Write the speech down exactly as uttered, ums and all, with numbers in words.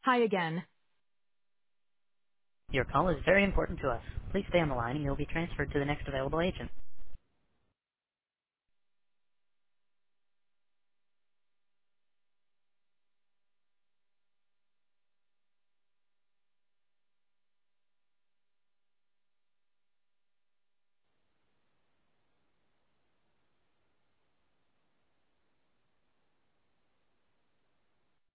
Hi again. Your call is very important to us. Please stay on the line and you'll be transferred to the next available agent.